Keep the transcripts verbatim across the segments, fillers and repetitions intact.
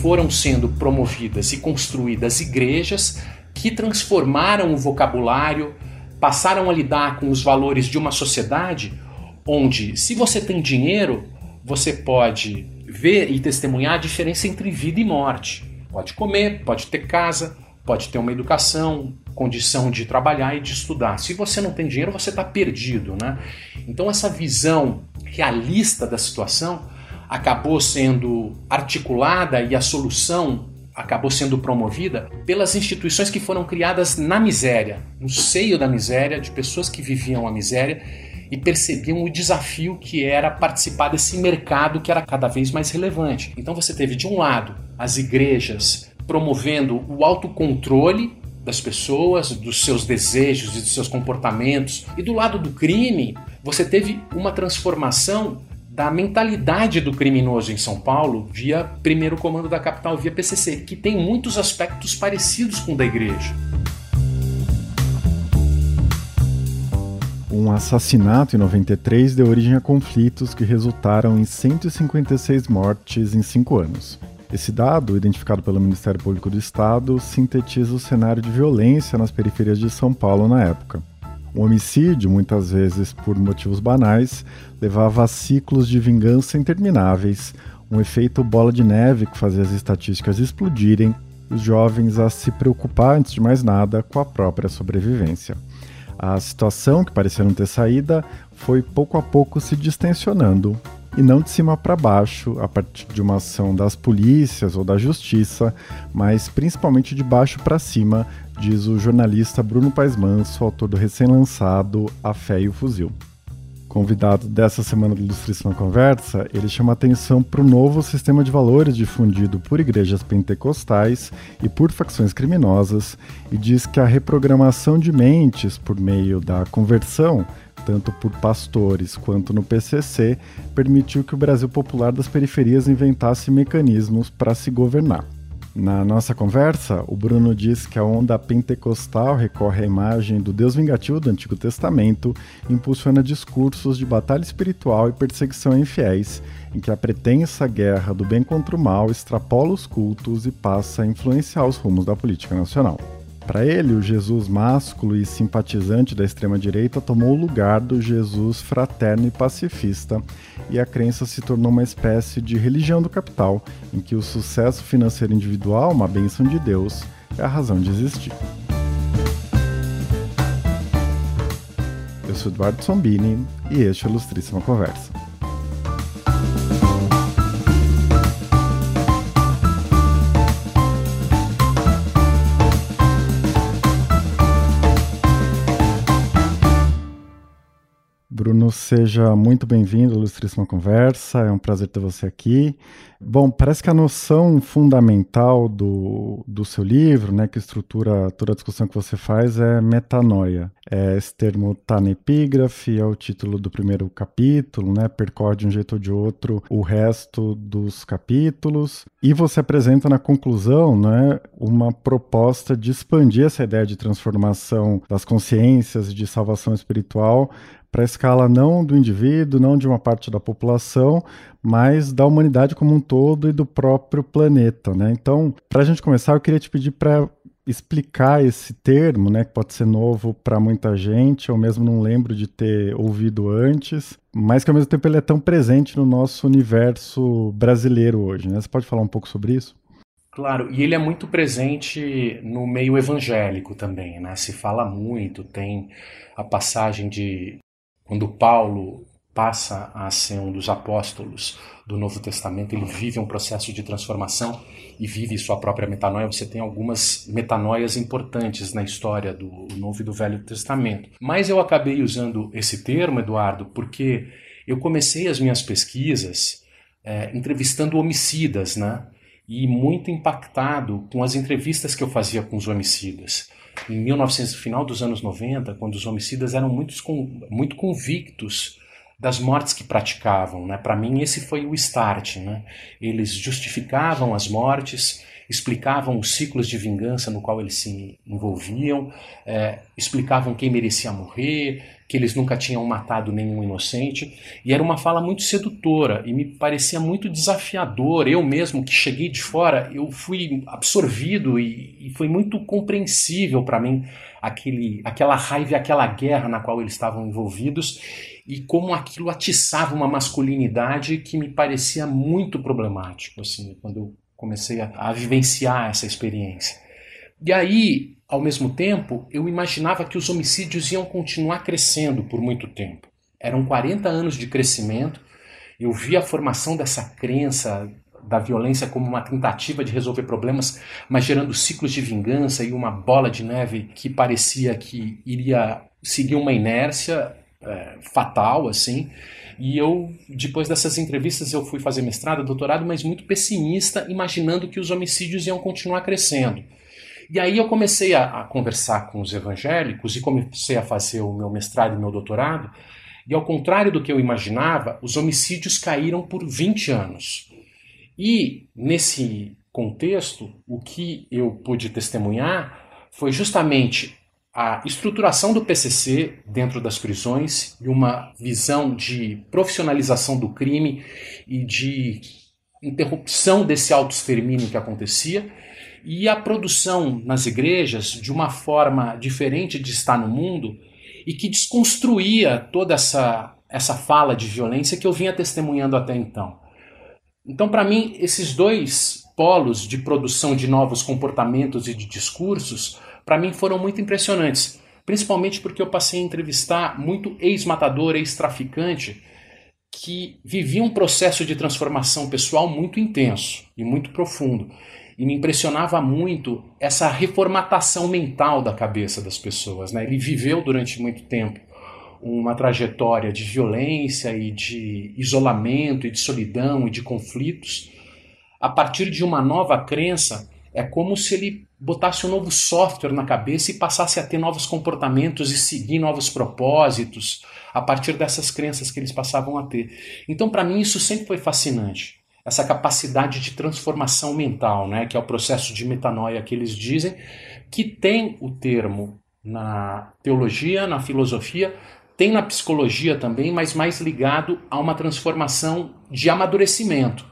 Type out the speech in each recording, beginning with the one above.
foram sendo promovidas e construídas igrejas que transformaram o vocabulário, passaram a lidar com os valores de uma sociedade onde, se você tem dinheiro, você pode ver e testemunhar a diferença entre vida e morte. Pode comer, pode ter casa, pode ter uma educação, condição de trabalhar e de estudar. Se você não tem dinheiro, você está perdido, né? Então essa visão realista da situação acabou sendo articulada e a solução acabou sendo promovida pelas instituições que foram criadas na miséria, no seio da miséria, de pessoas que viviam a miséria e percebiam o desafio que era participar desse mercado que era cada vez mais relevante. Então você teve, de um lado, as igrejas promovendo o autocontrole das pessoas, dos seus desejos e dos seus comportamentos, e do lado do crime, você teve uma transformação da mentalidade do criminoso em São Paulo via Primeiro Comando da Capital, via P C C, que tem muitos aspectos parecidos com o da igreja. Um assassinato em noventa e três deu origem a conflitos que resultaram em cento e cinquenta e seis mortes em cinco anos. Esse dado, identificado pelo Ministério Público do Estado, sintetiza o cenário de violência nas periferias de São Paulo na época. O homicídio, muitas vezes por motivos banais, levava a ciclos de vingança intermináveis, um efeito bola de neve que fazia as estatísticas explodirem, os jovens a se preocupar, antes de mais nada, com a própria sobrevivência. A situação, que parecia não ter saída, foi pouco a pouco se distensionando, e não de cima para baixo, a partir de uma ação das polícias ou da justiça, mas principalmente de baixo para cima, diz o jornalista Bruno Paes Manso, autor do recém-lançado A Fé e o Fuzil. Convidado dessa semana do Ilustríssima Conversa, ele chama atenção para o novo sistema de valores difundido por igrejas pentecostais e por facções criminosas e diz que a reprogramação de mentes por meio da conversão, tanto por pastores quanto no P C C, permitiu que o Brasil popular das periferias inventasse mecanismos para se governar. Na nossa conversa, o Bruno diz que a onda pentecostal recorre à imagem do Deus vingativo do Antigo Testamento e impulsiona discursos de batalha espiritual e perseguição a infiéis, em que a pretensa guerra do bem contra o mal extrapola os cultos e passa a influenciar os rumos da política nacional. Para ele, o Jesus másculo e simpatizante da extrema-direita tomou o lugar do Jesus fraterno e pacifista, e a crença se tornou uma espécie de religião do capital, em que o sucesso financeiro individual, uma bênção de Deus, é a razão de existir. Eu sou Eduardo Sombini e este é a Ilustríssima Conversa. Bruno, seja muito bem-vindo à Ilustríssima Conversa, é um prazer ter você aqui. Bom, parece que a noção fundamental do, do seu livro, né, que estrutura toda a discussão que você faz, é metanoia. É, esse termo está na epígrafe, é o título do primeiro capítulo, né, percorre de um jeito ou de outro o resto dos capítulos. E você apresenta na conclusão, né, uma proposta de expandir essa ideia de transformação das consciências e de salvação espiritual para a escala não do indivíduo, não de uma parte da população, mas da humanidade como um todo e do próprio planeta, né? Então, para a gente começar, eu queria te pedir para explicar esse termo, né, que pode ser novo para muita gente, eu mesmo não lembro de ter ouvido antes, mas que ao mesmo tempo ele é tão presente no nosso universo brasileiro hoje, né? Você pode falar um pouco sobre isso? Claro, e ele é muito presente no meio evangélico também, né? Se fala muito, tem a passagem de quando Paulo passa a ser um dos apóstolos do Novo Testamento, ele vive um processo de transformação e vive sua própria metanoia. Você tem algumas metanoias importantes na história do Novo e do Velho Testamento. Mas eu acabei usando esse termo, Eduardo, porque eu comecei as minhas pesquisas é, entrevistando homicidas, né? E muito impactado com as entrevistas que eu fazia com os homicidas. Em mil e novecentos, final dos anos noventa, quando os homicidas eram muito, muito convictos das mortes que praticavam, né? Para mim esse foi o start, né? Eles justificavam as mortes, explicavam os ciclos de vingança no qual eles se envolviam, é, explicavam quem merecia morrer, que eles nunca tinham matado nenhum inocente, e era uma fala muito sedutora e me parecia muito desafiador. Eu mesmo, que cheguei de fora, eu fui absorvido e, e foi muito compreensível para mim aquele, aquela raiva e aquela guerra na qual eles estavam envolvidos, e como aquilo atiçava uma masculinidade que me parecia muito problemático, assim, quando eu comecei a, a vivenciar essa experiência. E aí, ao mesmo tempo, eu imaginava que os homicídios iam continuar crescendo por muito tempo. Eram quarenta anos de crescimento, eu vi a formação dessa crença da violência como uma tentativa de resolver problemas, mas gerando ciclos de vingança e uma bola de neve que parecia que iria seguir uma inércia é, fatal, assim. E eu, depois dessas entrevistas, eu fui fazer mestrado, doutorado, mas muito pessimista, imaginando que os homicídios iam continuar crescendo. E aí eu comecei a, a conversar com os evangélicos e comecei a fazer o meu mestrado e meu doutorado, e ao contrário do que eu imaginava, os homicídios caíram por vinte anos. E, nesse contexto, o que eu pude testemunhar foi justamente a estruturação do P C C dentro das prisões e uma visão de profissionalização do crime e de interrupção desse autoextermínio que acontecia, e a produção nas igrejas de uma forma diferente de estar no mundo e que desconstruía toda essa, essa fala de violência que eu vinha testemunhando até então. Então, para mim, esses dois polos de produção de novos comportamentos e de discursos, para mim foram muito impressionantes, principalmente porque eu passei a entrevistar muito ex-matador, ex-traficante, que vivia um processo de transformação pessoal muito intenso e muito profundo. E me impressionava muito essa reformatação mental da cabeça das pessoas, né? Ele viveu durante muito tempo uma trajetória de violência e de isolamento e de solidão e de conflitos. A partir de uma nova crença, é como se ele botasse um novo software na cabeça e passasse a ter novos comportamentos e seguir novos propósitos a partir dessas crenças que eles passavam a ter. Então, para mim, isso sempre foi fascinante. Essa capacidade de transformação mental, né, que é o processo de metanoia que eles dizem, que tem o termo na teologia, na filosofia, tem na psicologia também, mas mais ligado a uma transformação de amadurecimento,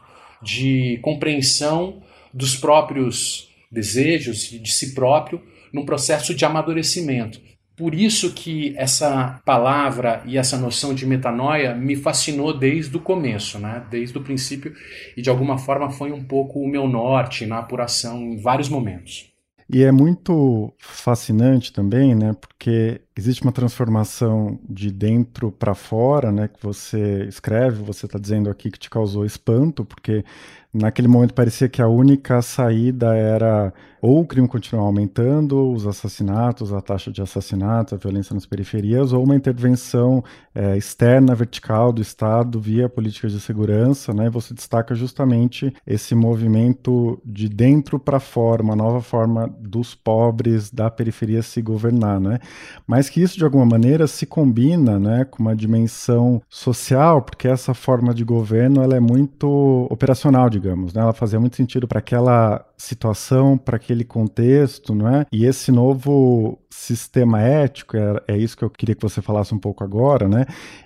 de compreensão dos próprios desejos e de si próprio num processo de amadurecimento. Por isso que essa palavra e essa noção de metanoia me fascinou desde o começo, né? Desde o princípio, e de alguma forma foi um pouco o meu norte na apuração em vários momentos. E é muito fascinante também, né? Porque existe uma transformação de dentro para fora, né? Que você escreve, você está dizendo aqui que te causou espanto, porque naquele momento parecia que a única saída era ou o crime continuar aumentando, os assassinatos, a taxa de assassinatos, a violência nas periferias, ou uma intervenção é, externa, vertical do Estado via políticas de segurança, né? E você destaca justamente esse movimento de dentro para fora, uma nova forma dos pobres da periferia se governar, né? Mas que isso de alguma maneira se combina, né, com uma dimensão social, porque essa forma de governo ela é muito operacional, digamos, né? Ela fazia muito sentido para aquela situação, para aquele contexto, não é? E esse novo sistema ético, é, é isso que eu queria que você falasse um pouco agora, né?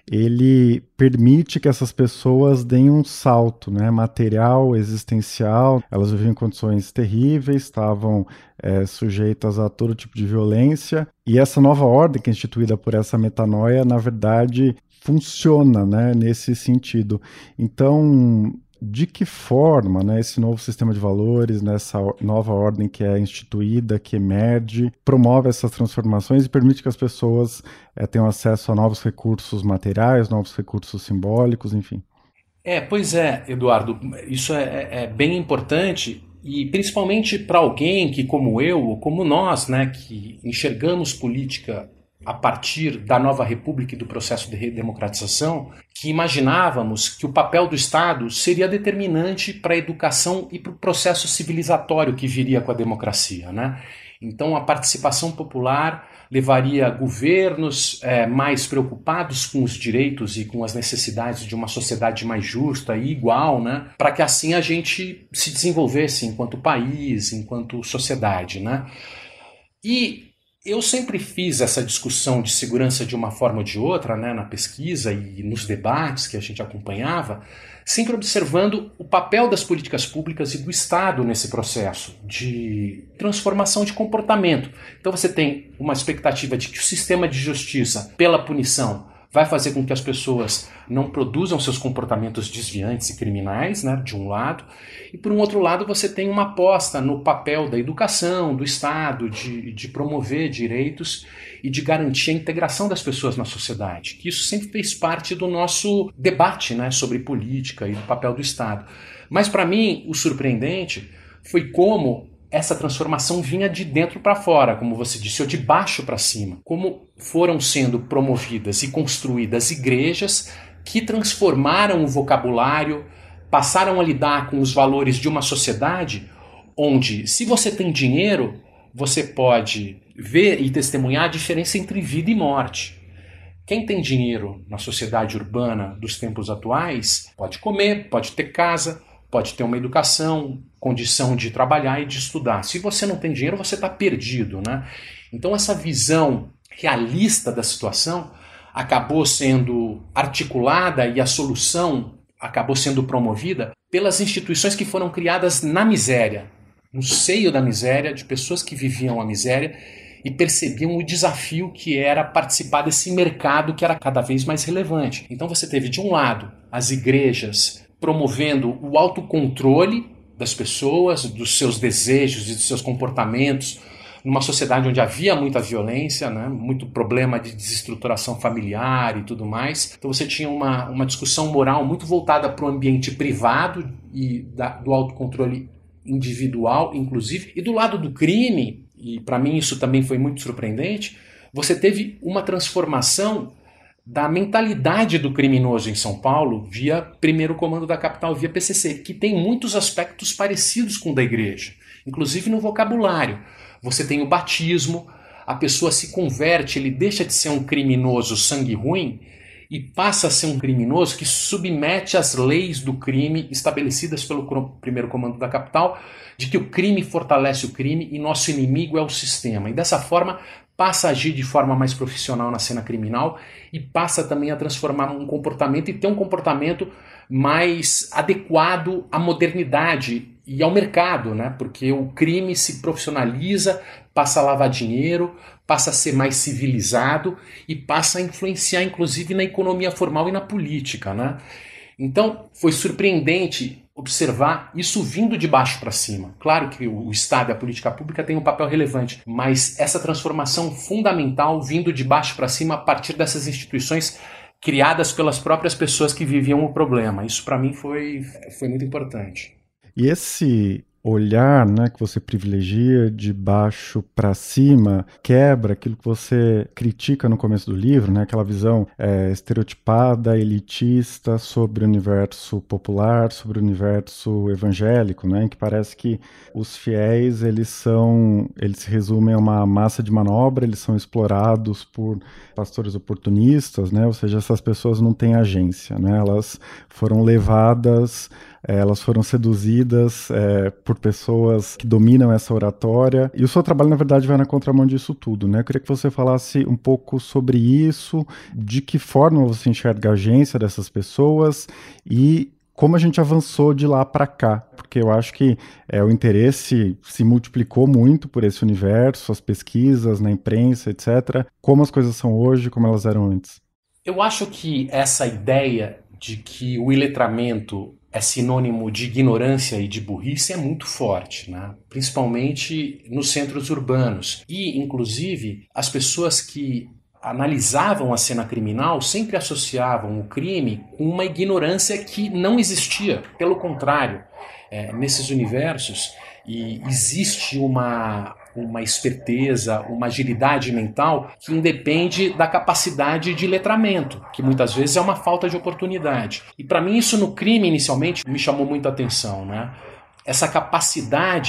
Ele permite que essas pessoas deem um salto, né? Material, existencial, elas viviam em condições terríveis, estavam é, sujeitas a todo tipo de violência, e essa nova ordem que é instituída por essa metanoia, na verdade, funciona, né, nesse sentido. Então, de que forma, né, esse novo sistema de valores, nessa né, nova ordem que é instituída, que emerge, promove essas transformações e permite que as pessoas é, tenham acesso a novos recursos materiais, novos recursos simbólicos, enfim? É, pois é, Eduardo, isso é, é bem importante, e principalmente para alguém que, como eu, ou como nós, né, que enxergamos política a partir da nova república e do processo de redemocratização, que imaginávamos que o papel do Estado seria determinante para a educação e para o processo civilizatório que viria com a democracia, né? Então a participação popular levaria governos é, mais preocupados com os direitos e com as necessidades de uma sociedade mais justa e igual, né? Para que assim a gente se desenvolvesse enquanto país, enquanto sociedade, né? E eu sempre fiz essa discussão de segurança de uma forma ou de outra, né, na pesquisa e nos debates que a gente acompanhava, sempre observando o papel das políticas públicas e do Estado nesse processo de transformação de comportamento. Então você tem uma expectativa de que o sistema de justiça, pela punição, vai fazer com que as pessoas não produzam seus comportamentos desviantes e criminais, né, de um lado, e por um outro lado você tem uma aposta no papel da educação, do Estado, de, de promover direitos e de garantir a integração das pessoas na sociedade, que isso sempre fez parte do nosso debate, né, sobre política e do papel do Estado. Mas para mim o surpreendente foi como essa transformação vinha de dentro para fora, como você disse, ou de baixo para cima. Como foram sendo promovidas e construídas igrejas que transformaram o vocabulário, passaram a lidar com os valores de uma sociedade onde, se você tem dinheiro, você pode ver e testemunhar a diferença entre vida e morte. Quem tem dinheiro na sociedade urbana dos tempos atuais pode comer, pode ter casa, pode ter uma educação, condição de trabalhar e de estudar. Se você não tem dinheiro, você está perdido, né? Então essa visão realista da situação acabou sendo articulada e a solução acabou sendo promovida pelas instituições que foram criadas na miséria, no seio da miséria, de pessoas que viviam a miséria e percebiam o desafio que era participar desse mercado que era cada vez mais relevante. Então você teve, de um lado, as igrejas promovendo o autocontrole das pessoas, dos seus desejos e dos seus comportamentos, numa sociedade onde havia muita violência, né, muito problema de desestruturação familiar e tudo mais. Então você tinha uma, uma discussão moral muito voltada para o ambiente privado e da, do autocontrole individual, inclusive. E do lado do crime, e para mim isso também foi muito surpreendente, você teve uma transformação da mentalidade do criminoso em São Paulo via Primeiro Comando da Capital, via P C C, que tem muitos aspectos parecidos com o da igreja, inclusive no vocabulário. Você tem o batismo, a pessoa se converte, ele deixa de ser um criminoso sangue ruim e passa a ser um criminoso que submete às leis do crime estabelecidas pelo Primeiro Comando da Capital, de que o crime fortalece o crime e nosso inimigo é o sistema. E dessa forma passa a agir de forma mais profissional na cena criminal e passa também a transformar um comportamento e ter um comportamento mais adequado à modernidade e ao mercado, né? Porque o crime se profissionaliza, passa a lavar dinheiro, passa a ser mais civilizado e passa a influenciar inclusive na economia formal e na política, né? Então foi surpreendente observar isso vindo de baixo para cima. Claro que o Estado e a política pública têm um papel relevante, mas essa transformação fundamental vindo de baixo para cima a partir dessas instituições criadas pelas próprias pessoas que viviam o problema. Isso para mim foi, foi muito importante. E esse olhar, né, que você privilegia de baixo para cima, quebra aquilo que você critica no começo do livro, né, aquela visão é, estereotipada, elitista sobre o universo popular, sobre o universo evangélico, né, em que parece que os fiéis, eles são, eles se resumem a uma massa de manobra, eles são explorados por pastores oportunistas, né, ou seja, essas pessoas não têm agência, né, elas foram levadas, elas foram seduzidas é, por pessoas que dominam essa oratória. E o seu trabalho, na verdade, vai na contramão disso tudo, né? Eu queria que você falasse um pouco sobre isso, de que forma você enxerga a agência dessas pessoas e como a gente avançou de lá para cá. Porque eu acho que é, o interesse se multiplicou muito por esse universo, as pesquisas na imprensa, etcétera. Como as coisas são hoje, como elas eram antes. Eu acho que essa ideia de que o iletramento é sinônimo de ignorância e de burrice é muito forte, né? Principalmente nos centros urbanos. E, inclusive, as pessoas que analisavam a cena criminal sempre associavam o crime com uma ignorância que não existia. Pelo contrário, é, nesses universos e existe uma, uma esperteza, uma agilidade mental que independe da capacidade de letramento, que muitas vezes é uma falta de oportunidade. E para mim isso no crime inicialmente me chamou muita atenção, né? Essa capacidade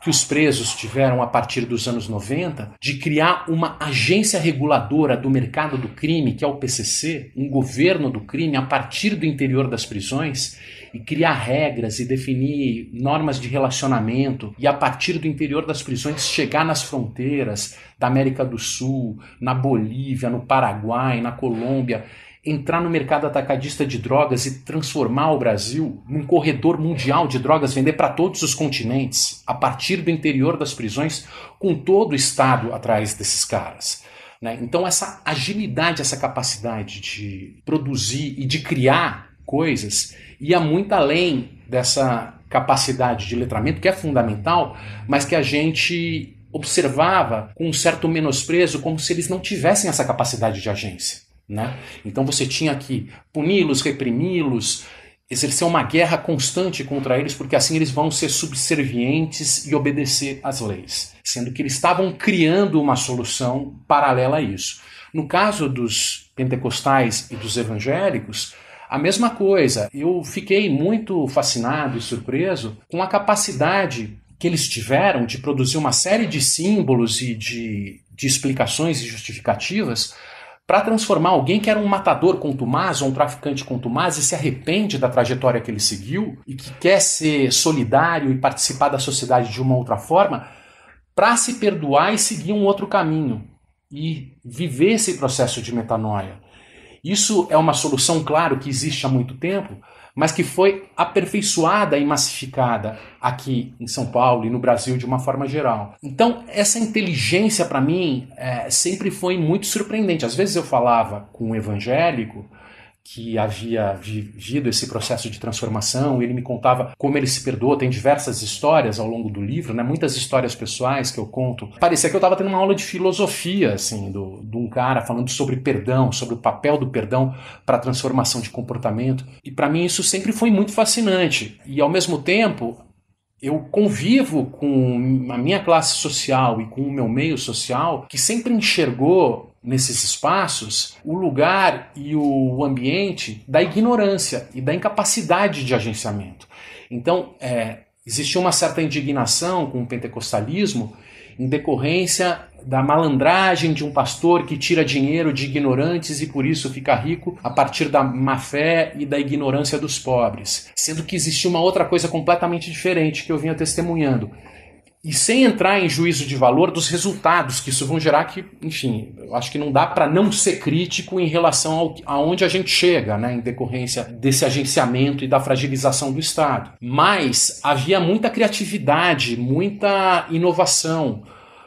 que os presos tiveram a partir dos anos noventa de criar uma agência reguladora do mercado do crime, que é o P C C, um governo do crime a partir do interior das prisões, e criar regras e definir normas de relacionamento, e a partir do interior das prisões chegar nas fronteiras da América do Sul, na Bolívia, no Paraguai, na Colômbia, entrar no mercado atacadista de drogas e transformar o Brasil num corredor mundial de drogas, vender para todos os continentes, a partir do interior das prisões, com todo o Estado atrás desses caras. Né? Então essa agilidade, essa capacidade de produzir e de criar coisas ia muito além dessa capacidade de letramento, que é fundamental, mas que a gente observava com um certo menosprezo, como se eles não tivessem essa capacidade de agência. Né? Então você tinha que puni-los, reprimi-los, exercer uma guerra constante contra eles, porque assim eles vão ser subservientes e obedecer às leis, sendo que eles estavam criando uma solução paralela a isso. No caso dos pentecostais e dos evangélicos, a mesma coisa. Eu fiquei muito fascinado e surpreso com a capacidade que eles tiveram de produzir uma série de símbolos e de, de explicações e justificativas para transformar alguém que era um matador contumaz ou um traficante contumaz e se arrepende da trajetória que ele seguiu e que quer ser solidário e participar da sociedade de uma outra forma, para se perdoar e seguir um outro caminho e viver esse processo de metanoia. Isso é uma solução, claro, que existe há muito tempo, mas que foi aperfeiçoada e massificada aqui em São Paulo e no Brasil de uma forma geral. Então, essa inteligência, para mim, é, sempre foi muito surpreendente. Às vezes eu falava com um evangélico que havia vivido esse processo de transformação, e ele me contava como ele se perdoou. Tem diversas histórias ao longo do livro, né? Muitas histórias pessoais que eu conto. Parecia que eu estava tendo uma aula de filosofia, assim, do, de um cara falando sobre perdão, sobre o papel do perdão para a transformação de comportamento. E para mim isso sempre foi muito fascinante. E ao mesmo tempo, eu convivo com a minha classe social e com o meu meio social, que sempre enxergou nesses espaços o lugar e o ambiente da ignorância e da incapacidade de agenciamento. Então, é, existia uma certa indignação com o pentecostalismo em decorrência da malandragem de um pastor que tira dinheiro de ignorantes e por isso fica rico a partir da má-fé e da ignorância dos pobres. Sendo que existia uma outra coisa completamente diferente que eu vinha testemunhando. E sem entrar em juízo de valor dos resultados que isso vão gerar, que, enfim, eu acho que não dá para não ser crítico em relação ao, aonde a gente chega, né, em decorrência desse agenciamento e da fragilização do Estado. Mas havia muita criatividade, muita inovação,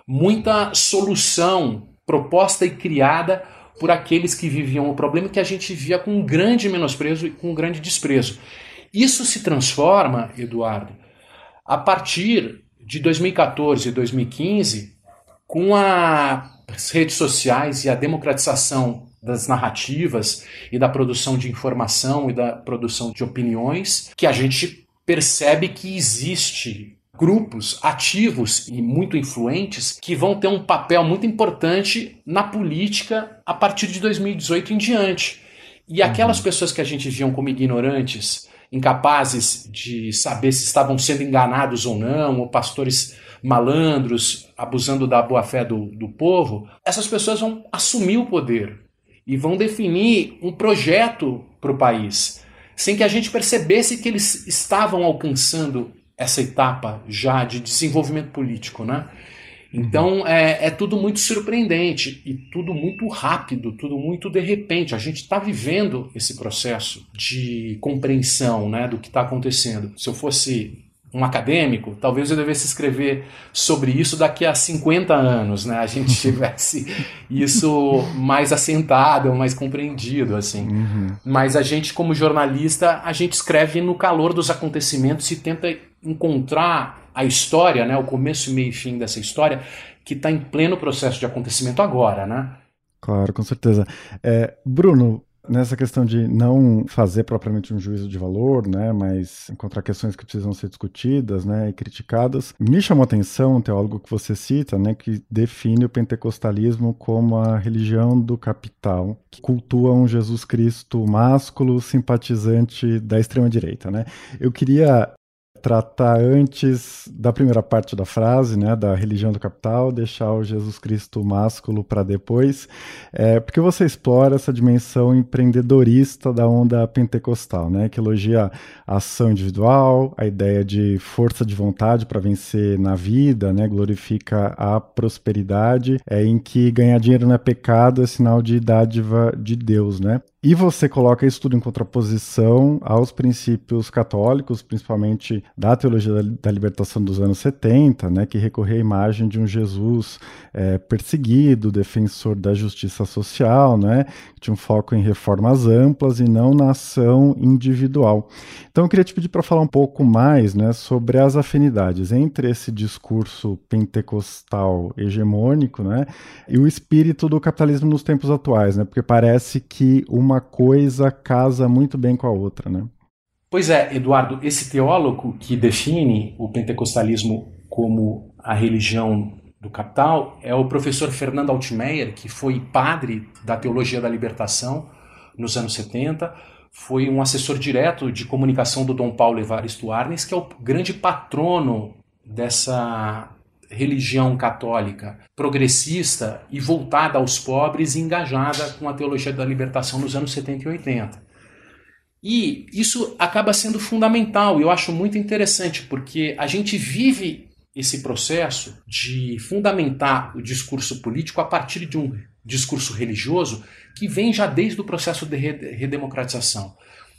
muita solução proposta e criada por aqueles que viviam o problema, que a gente via com um grande menosprezo e com um grande desprezo. Isso se transforma, Eduardo, a partir de dois mil e catorze e dois mil e quinze, com as redes sociais e a democratização das narrativas e da produção de informação e da produção de opiniões, que a gente percebe que existe grupos ativos e muito influentes que vão ter um papel muito importante na política a partir de dois mil e dezoito em diante. E aquelas pessoas que a gente viam como ignorantes, incapazes de saber se estavam sendo enganados ou não, ou pastores malandros abusando da boa-fé do, do povo, essas pessoas vão assumir o poder e vão definir um projeto para o país, sem que a gente percebesse que eles estavam alcançando essa etapa já de desenvolvimento político, né? Então é, é tudo muito surpreendente e tudo muito rápido, tudo muito de repente. A gente está vivendo esse processo de compreensão, né, do que está acontecendo. Se eu fosse um acadêmico, talvez eu devesse escrever sobre isso daqui a cinquenta anos, né? A gente tivesse isso mais assentado, mais compreendido, assim. Uhum. Mas a gente, como jornalista, a gente escreve no calor dos acontecimentos e tenta encontrar a história, né, o começo, meio e fim dessa história, que está em pleno processo de acontecimento agora, né? Claro, com certeza. É, Bruno, nessa questão de não fazer propriamente um juízo de valor, né, mas encontrar questões que precisam ser discutidas, né, e criticadas, me chamou a atenção um teólogo que você cita, né, que define o pentecostalismo como a religião do capital, que cultua um Jesus Cristo másculo, simpatizante da extrema-direita, né? Eu queria tratar antes da primeira parte da frase, né, da religião do capital, deixar o Jesus Cristo másculo para depois, é, porque você explora essa dimensão empreendedorista da onda pentecostal, né, que elogia a ação individual, a ideia de força de vontade para vencer na vida, né, glorifica a prosperidade, é, em que ganhar dinheiro não é pecado, é sinal de dádiva de Deus, né? E você coloca isso tudo em contraposição aos princípios católicos, principalmente da teologia da, da libertação dos anos setenta, né, que recorria à imagem de um Jesus é, perseguido, defensor da justiça social, né, que tinha um foco em reformas amplas e não na ação individual. Então eu queria te pedir para falar um pouco mais, né, sobre as afinidades entre esse discurso pentecostal hegemônico, né, e o espírito do capitalismo nos tempos atuais, né, porque parece que uma coisa casa muito bem com a outra, né? Pois é, Eduardo, esse teólogo que define o pentecostalismo como a religião do capital é o professor Fernando Altmaier, que foi padre da teologia da libertação nos anos setenta, foi um assessor direto de comunicação do Dom Paulo Evaristo Arnes, que é o grande patrono dessa religião católica progressista e voltada aos pobres e engajada com a teologia da libertação nos anos setenta e oitenta. E isso acaba sendo fundamental, e eu acho muito interessante, porque a gente vive esse processo de fundamentar o discurso político a partir de um discurso religioso que vem já desde o processo de redemocratização.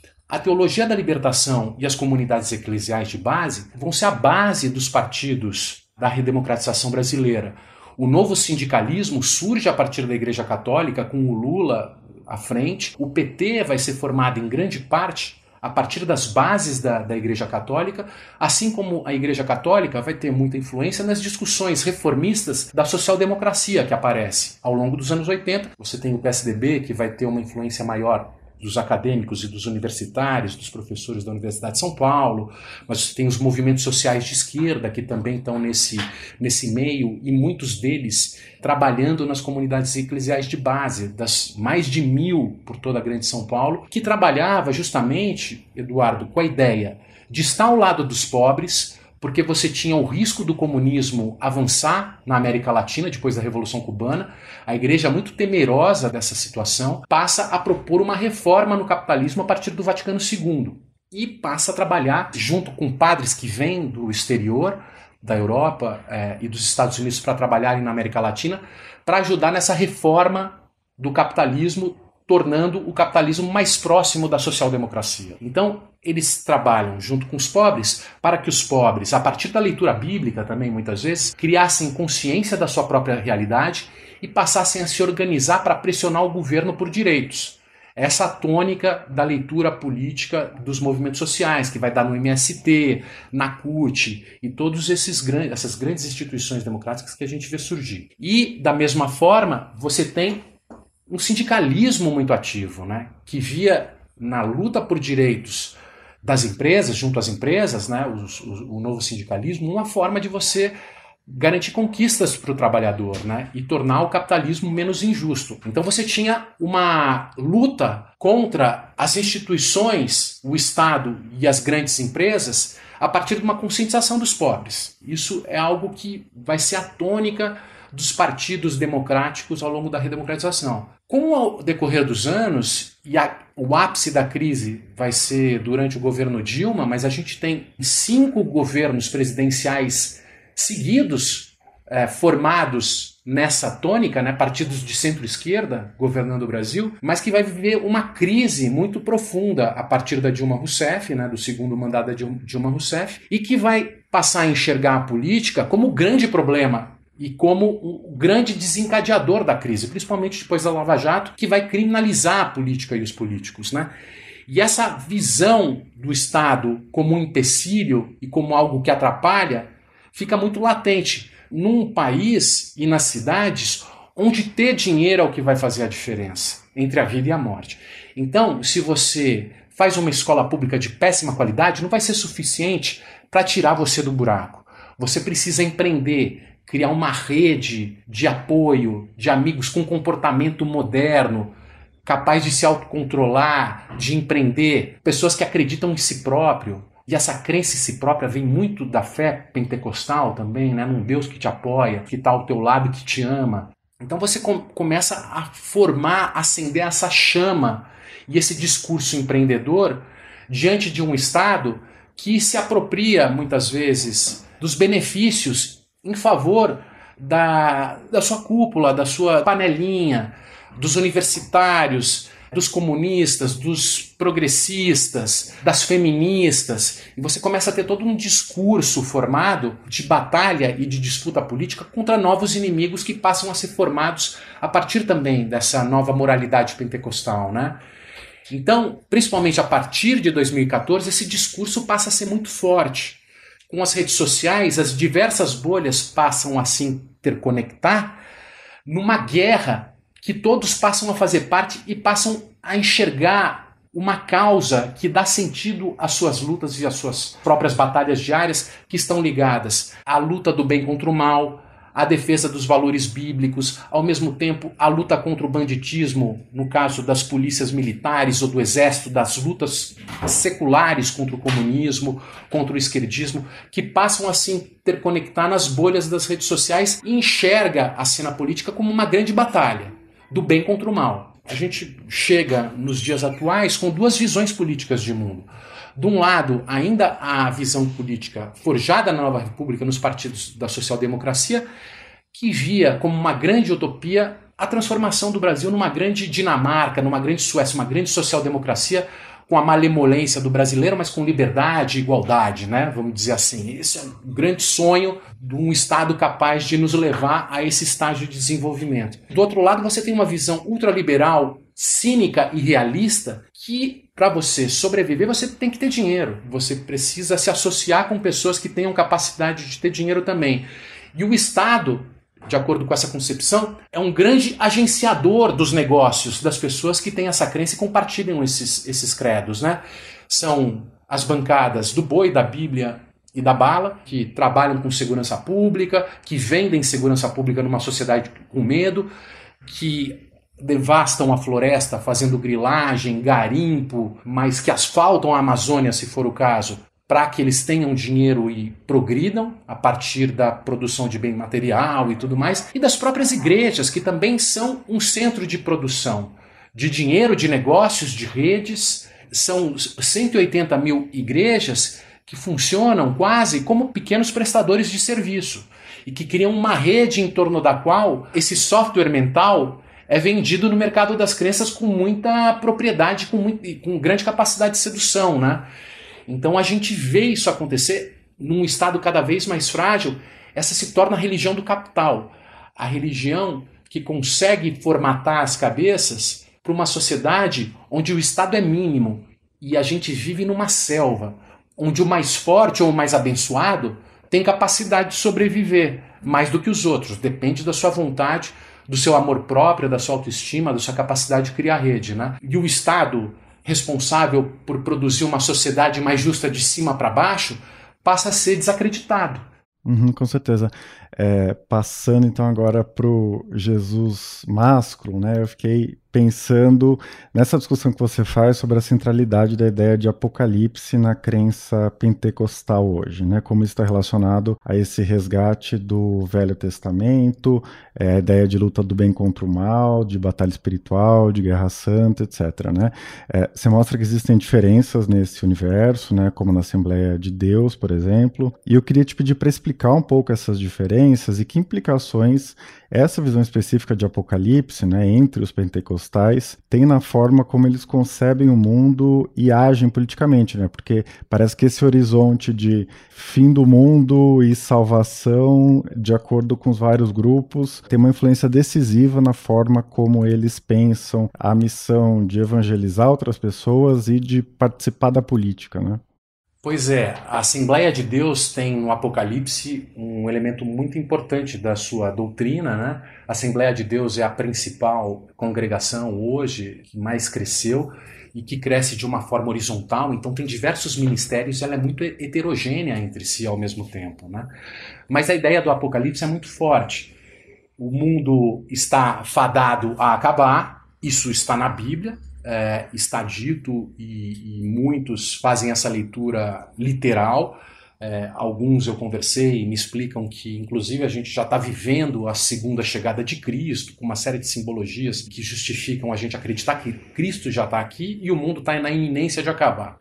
A teologia da libertação e as comunidades eclesiais de base vão ser a base dos partidos da redemocratização brasileira. O novo sindicalismo surge a partir da Igreja Católica, com o Lula à frente. O P T vai ser formado em grande parte a partir das bases da, da Igreja Católica, assim como a Igreja Católica vai ter muita influência nas discussões reformistas da social-democracia que aparece ao longo dos anos oitenta. Você tem o P S D B, que vai ter uma influência maior dos acadêmicos e dos universitários, dos professores da Universidade de São Paulo, mas você tem os movimentos sociais de esquerda que também estão nesse, nesse meio, e muitos deles trabalhando nas comunidades eclesiais de base, das mais de mil por toda a grande São Paulo, que trabalhava justamente, Eduardo, com a ideia de estar ao lado dos pobres, porque você tinha o risco do comunismo avançar na América Latina depois da Revolução Cubana. A igreja, muito temerosa dessa situação, passa a propor uma reforma no capitalismo a partir do Vaticano segundo e passa a trabalhar junto com padres que vêm do exterior, da Europa eh, e dos Estados Unidos, para trabalharem na América Latina, para ajudar nessa reforma do capitalismo, tornando o capitalismo mais próximo da social-democracia. Então, eles trabalham junto com os pobres para que os pobres, a partir da leitura bíblica também, muitas vezes, criassem consciência da sua própria realidade e passassem a se organizar para pressionar o governo por direitos. Essa é a tônica da leitura política dos movimentos sociais, que vai dar no M S T, na C U T e todas essas grandes instituições democráticas que a gente vê surgir. E, da mesma forma, você tem um sindicalismo muito ativo, né, que via na luta por direitos das empresas, junto às empresas, né, o, o, o novo sindicalismo, uma forma de você garantir conquistas para o trabalhador, né, e tornar o capitalismo menos injusto. Então você tinha uma luta contra as instituições, o Estado e as grandes empresas a partir de uma conscientização dos pobres. Isso é algo que vai ser a tônica dos partidos democráticos ao longo da redemocratização. Com o decorrer dos anos, e a, o ápice da crise vai ser durante o governo Dilma, mas a gente tem cinco governos presidenciais seguidos, é, formados nessa tônica, né, partidos de centro-esquerda governando o Brasil, mas que vai viver uma crise muito profunda a partir da Dilma Rousseff, né, do segundo mandato da Dilma Rousseff, e que vai passar a enxergar a política como o grande problema e como o grande desencadeador da crise, principalmente depois da Lava Jato, que vai criminalizar a política e os políticos, né? E essa visão do Estado como um empecilho e como algo que atrapalha fica muito latente num país e nas cidades onde ter dinheiro é o que vai fazer a diferença entre a vida e a morte. Então, se você faz uma escola pública de péssima qualidade, não vai ser suficiente para tirar você do buraco. Você precisa empreender, criar uma rede de apoio, de amigos com comportamento moderno, capaz de se autocontrolar, de empreender, pessoas que acreditam em si próprio, E essa crença em si própria vem muito da fé pentecostal também, né? Num Deus que te apoia, que está ao teu lado, que te ama. Então você com- começa a formar, acender essa chama e esse discurso empreendedor diante de um Estado que se apropria, muitas vezes, dos benefícios em favor da, da sua cúpula, da sua panelinha, dos universitários, dos comunistas, dos progressistas, das feministas. E você começa a ter todo um discurso formado de batalha e de disputa política contra novos inimigos que passam a ser formados a partir também dessa nova moralidade pentecostal, né? Então, principalmente a partir de dois mil e quatorze, esse discurso passa a ser muito forte. Com as redes sociais, as diversas bolhas passam a se interconectar numa guerra que todos passam a fazer parte e passam a enxergar uma causa que dá sentido às suas lutas e às suas próprias batalhas diárias, que estão ligadas à luta do bem contra o mal, à defesa dos valores bíblicos, ao mesmo tempo a luta contra o banditismo, no caso das polícias militares ou do exército, das lutas seculares contra o comunismo, contra o esquerdismo, que passam a se interconectar nas bolhas das redes sociais e enxerga a cena política como uma grande batalha do bem contra o mal. A gente chega nos dias atuais com duas visões políticas de mundo. De um lado, ainda a visão política forjada na Nova República, nos partidos da social-democracia, que via como uma grande utopia a transformação do Brasil numa grande Dinamarca, numa grande Suécia, uma grande social-democracia com a malemolência do brasileiro, mas com liberdade e igualdade, né? Vamos dizer assim. Esse é um grande sonho de um Estado capaz de nos levar a esse estágio de desenvolvimento. Do outro lado, você tem uma visão ultraliberal, cínica e realista, que para você sobreviver, você tem que ter dinheiro. Você precisa se associar com pessoas que tenham capacidade de ter dinheiro também. E o Estado, de acordo com essa concepção, é um grande agenciador dos negócios das pessoas que têm essa crença e compartilham esses, esses credos, né? São as bancadas do boi, da Bíblia e da bala, que trabalham com segurança pública, que vendem segurança pública numa sociedade com medo, que devastam a floresta fazendo grilagem, garimpo, mas que asfaltam a Amazônia, se for o caso, para que eles tenham dinheiro e progridam a partir da produção de bem material e tudo mais, e das próprias igrejas, que também são um centro de produção de dinheiro, de negócios, de redes. São cento e oitenta mil igrejas que funcionam quase como pequenos prestadores de serviço e que criam uma rede em torno da qual esse software mental é vendido no mercado das crenças com muita propriedade, com, muito, com grande capacidade de sedução, né? Então a gente vê isso acontecer num estado cada vez mais frágil. Essa se torna a religião do capital, a religião que consegue formatar as cabeças para uma sociedade onde o Estado é mínimo e a gente vive numa selva, onde o mais forte ou o mais abençoado tem capacidade de sobreviver mais do que os outros, depende da sua vontade, do seu amor próprio, da sua autoestima, da sua capacidade de criar rede, né? E o Estado, responsável por produzir uma sociedade mais justa de cima para baixo, passa a ser desacreditado. Uhum, com certeza. É, passando então agora para o Jesus másculo, né? Eu fiquei pensando nessa discussão que você faz sobre a centralidade da ideia de apocalipse na crença pentecostal hoje, né? Como isso está relacionado a esse resgate do Velho Testamento, é, a ideia de luta do bem contra o mal, de batalha espiritual, de guerra santa, etcétera, né? É, você mostra que existem diferenças nesse universo, né? Como na Assembleia de Deus, por exemplo. E eu queria te pedir para explicar um pouco essas diferenças e que implicações essa visão específica de Apocalipse, né, entre os pentecostais, tem na forma como eles concebem o mundo e agem politicamente, né? Porque parece que esse horizonte de fim do mundo e salvação, de acordo com os vários grupos, tem uma influência decisiva na forma como eles pensam a missão de evangelizar outras pessoas e de participar da política, né? Pois é, a Assembleia de Deus tem no Apocalipse um elemento muito importante da sua doutrina, né? A Assembleia de Deus é a principal congregação hoje que mais cresceu e que cresce de uma forma horizontal, então tem diversos ministérios, ela é muito heterogênea entre si ao mesmo tempo, né? Mas a ideia do Apocalipse é muito forte. O mundo está fadado a acabar, isso está na Bíblia, é, está dito e, e muitos fazem essa leitura literal. É, alguns eu conversei e me explicam que, inclusive, a gente já está vivendo a segunda chegada de Cristo, com uma série de simbologias que justificam a gente acreditar que Cristo já está aqui e o mundo está na iminência de acabar.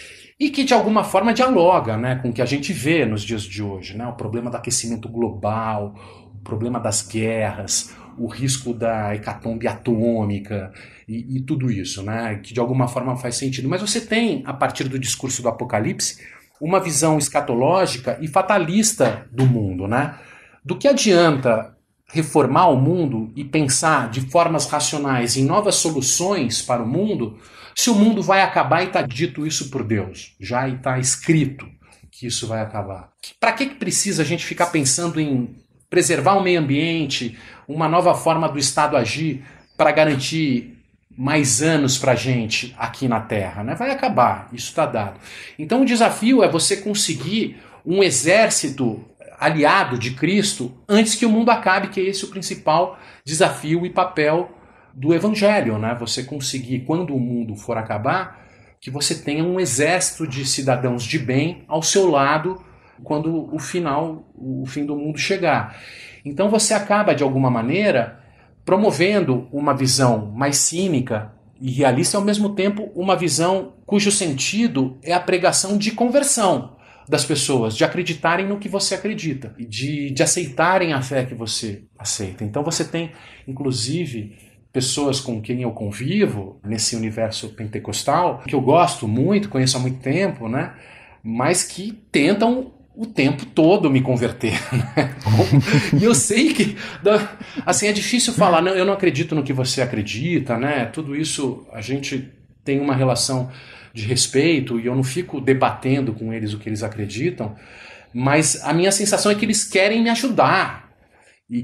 E que, de alguma forma, dialoga, né, com o que a gente vê nos dias de hoje, né, o problema do aquecimento global, o problema das guerras, o risco da hecatombe atômica e, e tudo isso, né, que de alguma forma faz sentido. Mas você tem, a partir do discurso do Apocalipse, uma visão escatológica e fatalista do mundo, né? Do que adianta reformar o mundo e pensar de formas racionais em novas soluções para o mundo se o mundo vai acabar e está dito isso por Deus? Já está escrito que isso vai acabar. Para que precisa a gente ficar pensando em preservar o meio ambiente, uma nova forma do Estado agir para garantir mais anos para a gente aqui na Terra, né? Vai acabar, isso está dado. Então o desafio é você conseguir um exército aliado de Cristo antes que o mundo acabe, que é esse o principal desafio e papel do Evangelho, né? Você conseguir, quando o mundo for acabar, que você tenha um exército de cidadãos de bem ao seu lado quando o final, o fim do mundo chegar. Então você acaba, de alguma maneira, promovendo uma visão mais cínica e realista, e ao mesmo tempo uma visão cujo sentido é a pregação de conversão das pessoas, de acreditarem no que você acredita, e de, de aceitarem a fé que você aceita. Então você tem, inclusive, pessoas com quem eu convivo nesse universo pentecostal, que eu gosto muito, conheço há muito tempo, né? Mas que tentam o tempo todo me converter, né? E eu sei que, assim, é difícil falar, não, eu não acredito no que você acredita, né? Tudo isso, a gente tem uma relação de respeito e eu não fico debatendo com eles o que eles acreditam, mas a minha sensação é que eles querem me ajudar e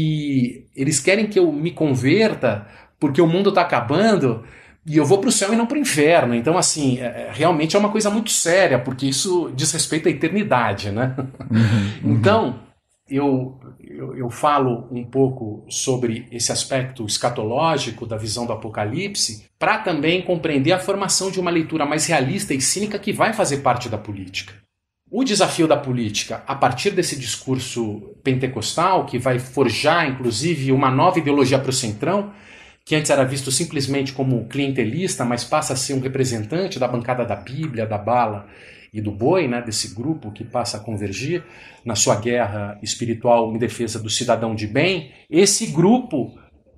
que eles querem que eu me converta porque o mundo está acabando e eu vou para o céu e não para o inferno. Então, assim, é, realmente é uma coisa muito séria, porque isso diz respeito à eternidade, né? Uhum, uhum. Então, eu, eu, eu falo um pouco sobre esse aspecto escatológico da visão do Apocalipse para também compreender a formação de uma leitura mais realista e cínica que vai fazer parte da política. O desafio da política, a partir desse discurso pentecostal, que vai forjar, inclusive, uma nova ideologia para o centrão, que antes era visto simplesmente como clientelista, mas passa a ser um representante da bancada da Bíblia, da bala e do boi, né, desse grupo que passa a convergir na sua guerra espiritual em defesa do cidadão de bem. Esse grupo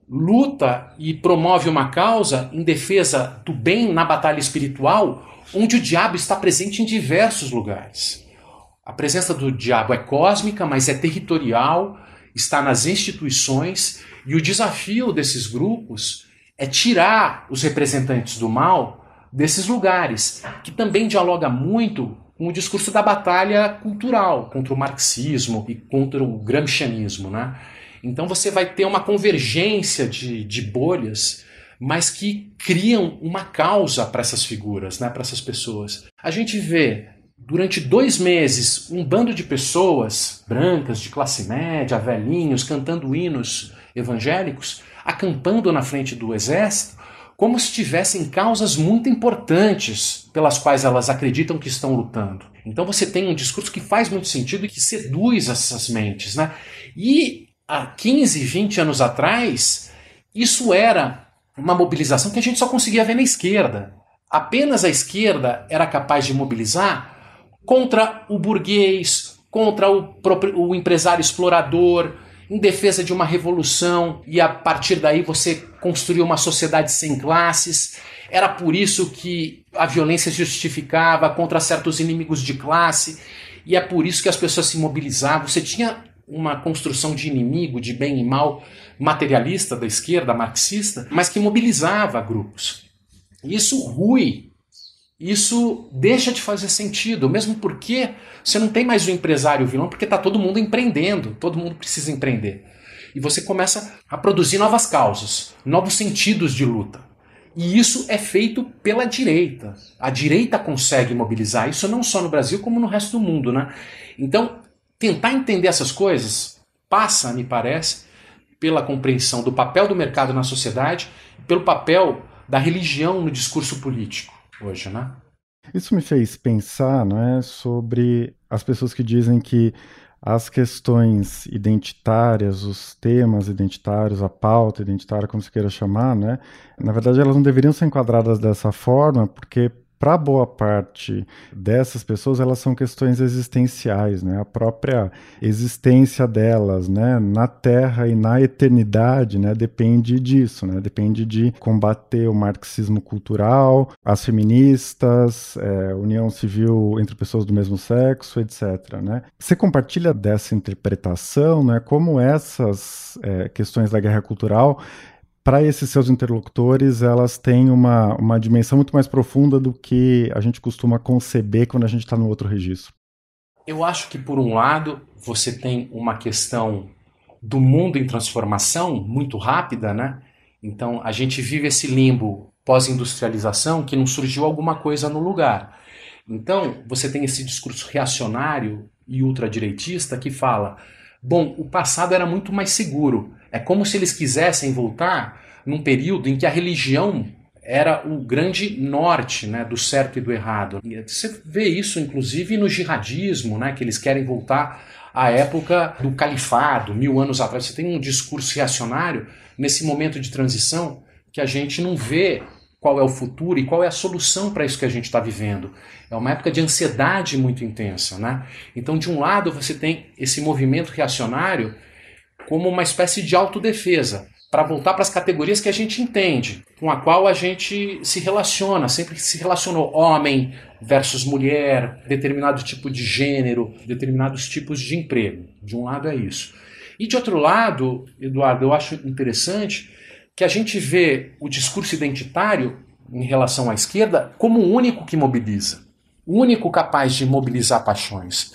luta e promove uma causa em defesa do bem na batalha espiritual, onde o diabo está presente em diversos lugares. A presença do diabo é cósmica, mas é territorial, está nas instituições. E o desafio desses grupos é tirar os representantes do mal desses lugares, que também dialoga muito com o discurso da batalha cultural, contra o marxismo e contra o gramscianismo, né? Então você vai ter uma convergência de, de bolhas, mas que criam uma causa para essas figuras, né, para essas pessoas. A gente vê, durante dois meses, um bando de pessoas brancas, de classe média, velhinhos, cantando hinos evangélicos, acampando na frente do exército, como se tivessem causas muito importantes pelas quais elas acreditam que estão lutando. Então você tem um discurso que faz muito sentido e que seduz essas mentes, né? E há quinze, vinte anos atrás, isso era uma mobilização que a gente só conseguia ver na esquerda. Apenas a esquerda era capaz de mobilizar contra o burguês, contra o, próprio, o empresário explorador, em defesa de uma revolução, e a partir daí você construiu uma sociedade sem classes. Era por isso que a violência se justificava contra certos inimigos de classe, e é por isso que as pessoas se mobilizavam. Você tinha uma construção de inimigo, de bem e mal materialista da esquerda, marxista, mas que mobilizava grupos. Isso rui, isso deixa de fazer sentido, mesmo porque você não tem mais o empresário vilão, porque está todo mundo empreendendo, todo mundo precisa empreender. E você começa a produzir novas causas, novos sentidos de luta. E isso é feito pela direita. A direita consegue mobilizar isso não só no Brasil, como no resto do mundo, né? Então, tentar entender essas coisas passa, me parece, pela compreensão do papel do mercado na sociedade, pelo papel da religião no discurso político hoje, né? Isso me fez pensar, né, sobre as pessoas que dizem que as questões identitárias, os temas identitários, a pauta identitária, como se queira chamar, né, na verdade elas não deveriam ser enquadradas dessa forma, porque para boa parte dessas pessoas, elas são questões existenciais, né? A própria existência delas, né? Na Terra e na eternidade, né? Depende disso, né? Depende de combater o marxismo cultural, as feministas, é, união civil entre pessoas do mesmo sexo, etcétera, né? Você compartilha dessa interpretação, né? Como essas é, questões da guerra cultural, para esses seus interlocutores, elas têm uma, uma dimensão muito mais profunda do que a gente costuma conceber quando a gente está no outro registro. Eu acho que, por um lado, você tem uma questão do mundo em transformação muito rápida, né? Então, a gente vive esse limbo pós-industrialização que não surgiu alguma coisa no lugar. Então, você tem esse discurso reacionário e ultradireitista que fala: bom, o passado era muito mais seguro. É como se eles quisessem voltar num período em que a religião era o grande norte, né, do certo e do errado. E você vê isso, inclusive, no jihadismo, né, que eles querem voltar à época do califado, mil anos atrás. Você tem um discurso reacionário nesse momento de transição que a gente não vê qual é o futuro e qual é a solução para isso que a gente está vivendo. É uma época de ansiedade muito intensa, né? Então, de um lado, você tem esse movimento reacionário como uma espécie de autodefesa, para voltar para as categorias que a gente entende, com a qual a gente se relaciona, sempre se relacionou: homem versus mulher, determinado tipo de gênero, determinados tipos de emprego. De um lado é isso. E de outro lado, Eduardo, eu acho interessante que a gente vê o discurso identitário em relação à esquerda como o único que mobiliza, o único capaz de mobilizar paixões.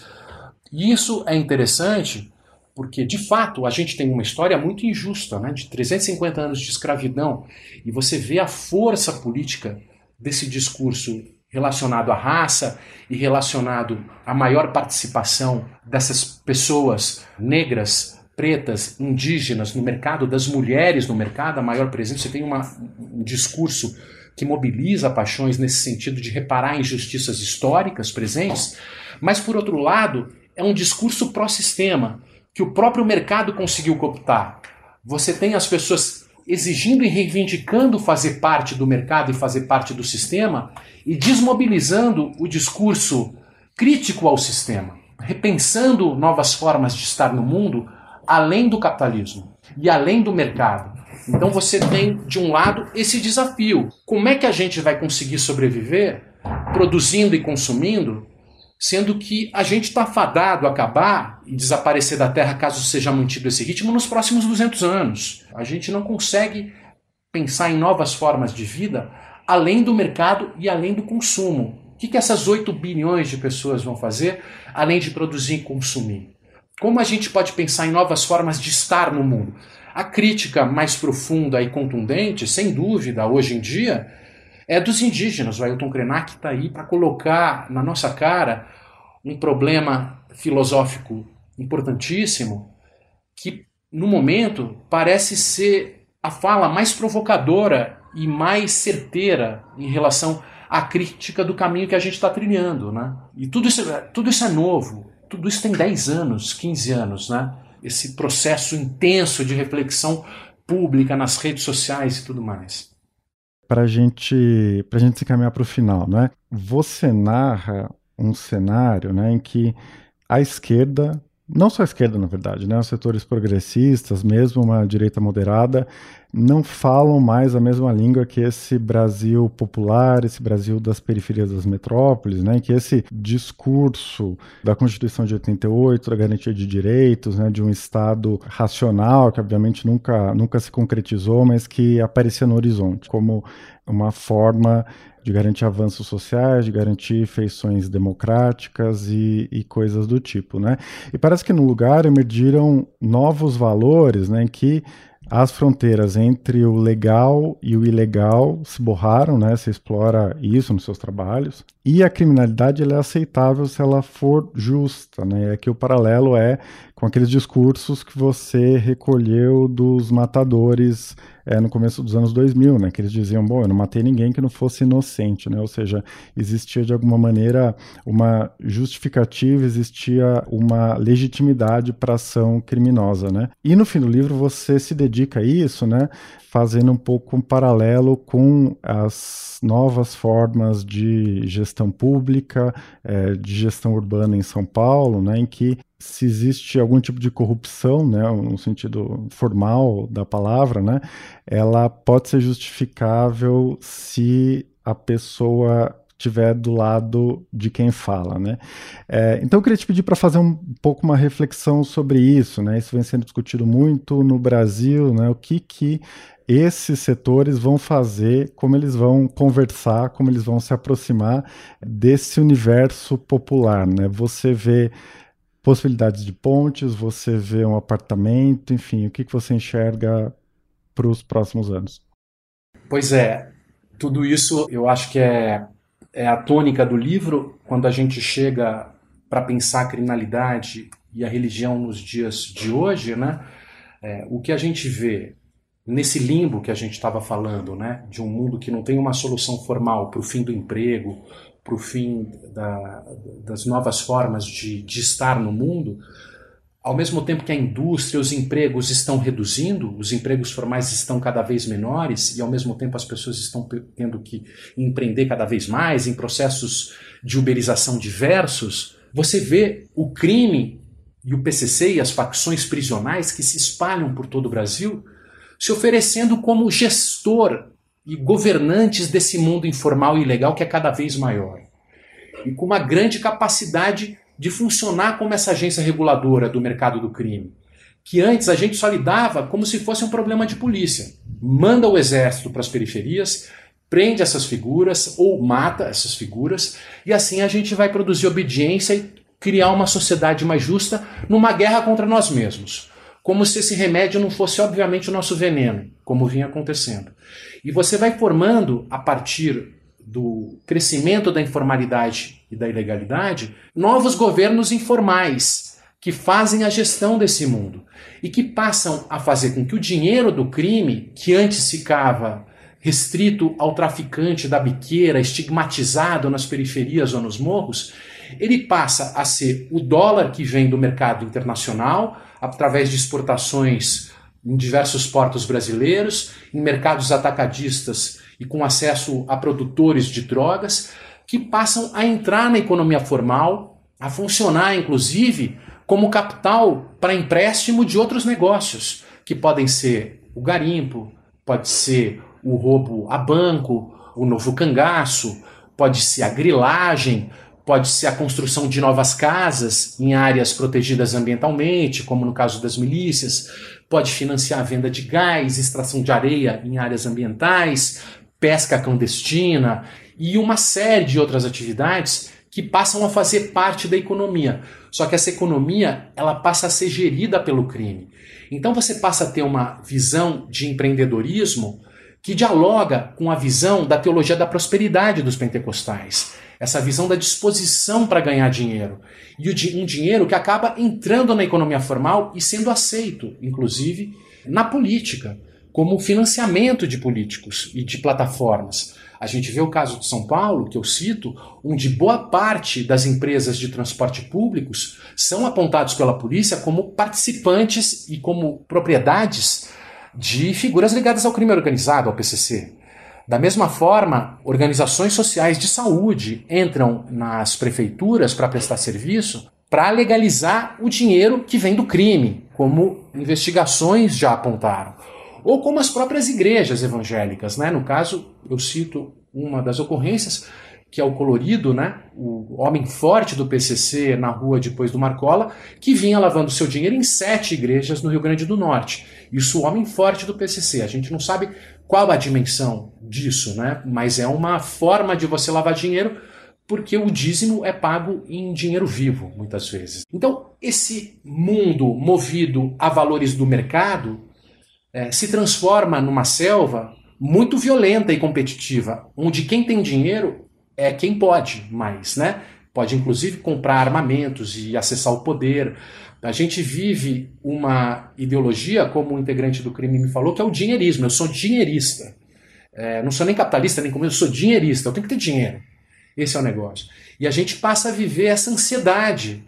E isso é interessante porque, de fato, a gente tem uma história muito injusta, né, de trezentos e cinquenta anos de escravidão, e você vê a força política desse discurso relacionado à raça e relacionado à maior participação dessas pessoas negras, pretas, indígenas no mercado, das mulheres no mercado, a maior presença. Você tem uma, um discurso que mobiliza paixões nesse sentido de reparar injustiças históricas presentes, mas, por outro lado, é um discurso pró-sistema, que o próprio mercado conseguiu cooptar. Você tem as pessoas exigindo e reivindicando fazer parte do mercado e fazer parte do sistema e desmobilizando o discurso crítico ao sistema, repensando novas formas de estar no mundo além do capitalismo e além do mercado. Então você tem, de um lado, esse desafio. Como é que a gente vai conseguir sobreviver produzindo e consumindo, sendo que a gente está fadado a acabar e desaparecer da Terra caso seja mantido esse ritmo nos próximos duzentos anos. A gente não consegue pensar em novas formas de vida além do mercado e além do consumo. O que, que essas oito bilhões de pessoas vão fazer além de produzir e consumir? Como a gente pode pensar em novas formas de estar no mundo? A crítica mais profunda e contundente, sem dúvida, hoje em dia, é dos indígenas. O Ailton Krenak está aí para colocar na nossa cara um problema filosófico importantíssimo que, no momento, parece ser a fala mais provocadora e mais certeira em relação à crítica do caminho que a gente está trilhando, né? E tudo isso, tudo isso é novo, tudo isso tem dez anos, quinze anos, né? Esse processo intenso de reflexão pública nas redes sociais e tudo mais. Para gente, a gente se caminhar para o final, né? Você narra um cenário, né, em que a esquerda, não só a esquerda, na verdade, né, os setores progressistas, mesmo uma direita moderada, não falam mais a mesma língua que esse Brasil popular, esse Brasil das periferias das metrópoles, né, que esse discurso da Constituição de oitenta e oito, da garantia de direitos, né, de um Estado racional, que obviamente nunca, nunca se concretizou, mas que aparecia no horizonte, como uma forma de garantir avanços sociais, de garantir feições democráticas e, e coisas do tipo, né? E parece que no lugar emergiram novos valores, né, em que as fronteiras entre o legal e o ilegal se borraram, né? Você explora isso nos seus trabalhos. E a criminalidade ela é aceitável se ela for justa, né? Aqui o paralelo é com aqueles discursos que você recolheu dos matadores é, no começo dos anos dois mil, né? Que eles diziam, bom, eu não matei ninguém que não fosse inocente, né? Ou seja, existia de alguma maneira uma justificativa, existia uma legitimidade para a ação criminosa, né? E no fim do livro você se dedica a isso, né? Fazendo um pouco um paralelo com as novas formas de gestão pública, é, de gestão urbana em São Paulo, né? Em que se existe algum tipo de corrupção, né, no sentido formal da palavra, né, ela pode ser justificável se a pessoa estiver do lado de quem fala, né. É, então eu queria te pedir para fazer um pouco uma reflexão sobre isso, né, isso vem sendo discutido muito no Brasil, né, o que que esses setores vão fazer, como eles vão conversar, como eles vão se aproximar desse universo popular, né. Você vê possibilidades de pontes, você vê um apartamento, enfim, o que, que você enxerga para os próximos anos? Pois é, tudo isso eu acho que é, é a tônica do livro, quando a gente chega para pensar a criminalidade e a religião nos dias de hoje, né? É, o que a gente vê nesse limbo que a gente estava falando, né? De um mundo que não tem uma solução formal para o fim do emprego, para o fim da, das novas formas de, de estar no mundo, ao mesmo tempo que a indústria, os empregos estão reduzindo, os empregos formais estão cada vez menores e ao mesmo tempo as pessoas estão tendo que empreender cada vez mais em processos de uberização diversos, você vê o crime e o P C C e as facções prisionais que se espalham por todo o Brasil se oferecendo como gestor e governantes desse mundo informal e ilegal que é cada vez maior. E com uma grande capacidade de funcionar como essa agência reguladora do mercado do crime, que antes a gente só lidava como se fosse um problema de polícia. Manda o exército para as periferias, prende essas figuras ou mata essas figuras, e assim a gente vai produzir obediência e criar uma sociedade mais justa numa guerra contra nós mesmos. Como se esse remédio não fosse, obviamente, o nosso veneno, como vinha acontecendo. E você vai formando, a partir do crescimento da informalidade e da ilegalidade, novos governos informais que fazem a gestão desse mundo e que passam a fazer com que o dinheiro do crime, que antes ficava restrito ao traficante da biqueira, estigmatizado nas periferias ou nos morros, ele passa a ser o dólar que vem do mercado internacional, através de exportações em diversos portos brasileiros, em mercados atacadistas e com acesso a produtores de drogas, que passam a entrar na economia formal, a funcionar, inclusive, como capital para empréstimo de outros negócios, que podem ser o garimpo, pode ser o roubo a banco, o novo cangaço, pode ser a grilagem, pode ser a construção de novas casas em áreas protegidas ambientalmente, como no caso das milícias, pode financiar a venda de gás, extração de areia em áreas ambientais, pesca clandestina e uma série de outras atividades que passam a fazer parte da economia. Só que essa economia, ela passa a ser gerida pelo crime. Então você passa a ter uma visão de empreendedorismo que dialoga com a visão da teologia da prosperidade dos pentecostais. Essa visão da disposição para ganhar dinheiro. E um dinheiro que acaba entrando na economia formal e sendo aceito, inclusive, na política, como financiamento de políticos e de plataformas. A gente vê o caso de São Paulo, que eu cito, onde boa parte das empresas de transporte públicos são apontados pela polícia como participantes e como propriedades de figuras ligadas ao crime organizado, ao P C C. Da mesma forma, organizações sociais de saúde entram nas prefeituras para prestar serviço para legalizar o dinheiro que vem do crime, como investigações já apontaram. Ou como as próprias igrejas evangélicas, né? No caso, eu cito uma das ocorrências, que é o Colorido, né? O homem forte do P C C na rua depois do Marcola, que vinha lavando seu dinheiro em sete igrejas no Rio Grande do Norte. Isso, o homem forte do P C C. A gente não sabe qual a dimensão disso, né? Mas é uma forma de você lavar dinheiro, porque o dízimo é pago em dinheiro vivo, muitas vezes. Então, esse mundo movido a valores do mercado é, se transforma numa selva muito violenta e competitiva, onde quem tem dinheiro é quem pode mais, né? pode inclusive comprar armamentos e acessar o poder. A gente vive uma ideologia, como um integrante do crime me falou, que é o dinheirismo. Eu sou dinheirista. É, não sou nem capitalista, nem comunista, eu sou dinheirista. Eu tenho que ter dinheiro. Esse é o negócio. E a gente passa a viver essa ansiedade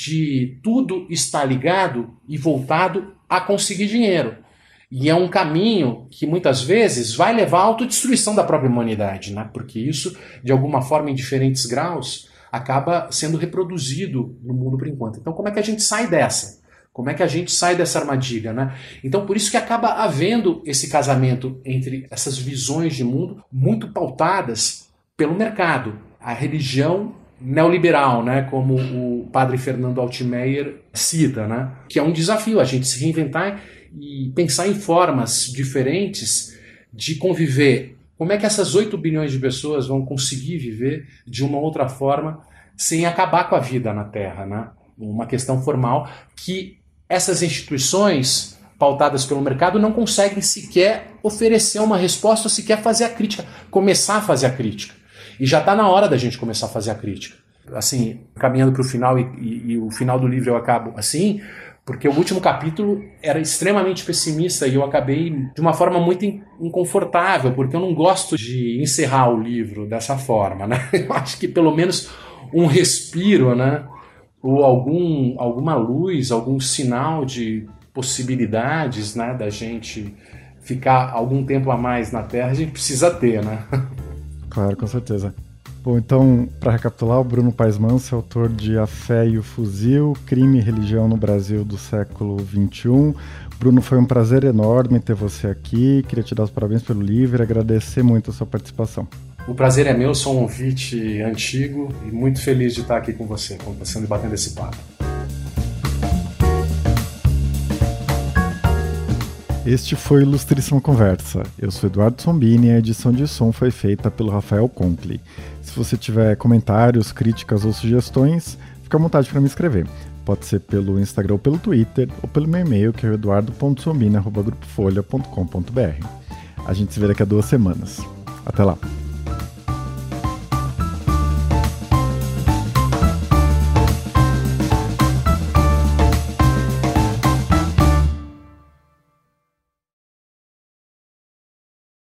de tudo estar ligado e voltado a conseguir dinheiro. E é um caminho que muitas vezes vai levar à autodestruição da própria humanidade, né? Porque isso, de alguma forma, em diferentes graus, acaba sendo reproduzido no mundo por enquanto. Então, como é que a gente sai dessa? Como é que a gente sai dessa armadilha, né? Então, por isso que acaba havendo esse casamento entre essas visões de mundo muito pautadas pelo mercado. A religião neoliberal, né? Como o padre Fernando Altmaier cita, né? Que é um desafio a gente se reinventar e pensar em formas diferentes de conviver. Como é que essas oito bilhões de pessoas vão conseguir viver de uma outra forma sem acabar com a vida na Terra, né? Uma questão formal que essas instituições pautadas pelo mercado não conseguem sequer oferecer uma resposta ou sequer fazer a crítica, começar a fazer a crítica. E já está na hora da gente começar a fazer a crítica. Assim, caminhando para o final, e, e, e o final do livro eu acabo assim, porque o último capítulo era extremamente pessimista e eu acabei de uma forma muito inconfortável, porque eu não gosto de encerrar o livro dessa forma, né? Eu acho que pelo menos um respiro, né? Ou algum, alguma luz, algum sinal de possibilidades, né? Da gente ficar algum tempo a mais na Terra, a gente precisa ter, né? Claro, com certeza. Bom, então, para recapitular, o Bruno Paes Manso é autor de A Fé e o Fuzil, Crime e Religião no Brasil do século vinte e um. Bruno, foi um prazer enorme ter você aqui, queria te dar os parabéns pelo livro e agradecer muito a sua participação. O prazer é meu, sou um ouvinte antigo e muito feliz de estar aqui com você, conversando e batendo esse papo. Este foi Ilustríssima Conversa. Eu sou Eduardo Sombini e a edição de som foi feita pelo Rafael Conkle. Se você tiver comentários, críticas ou sugestões, fica à vontade para me escrever. Pode ser pelo Instagram ou pelo Twitter, ou pelo meu e-mail, que é eduardo ponto sombini arroba grupo folha ponto com ponto b r. A gente se vê daqui a duas semanas. Até lá!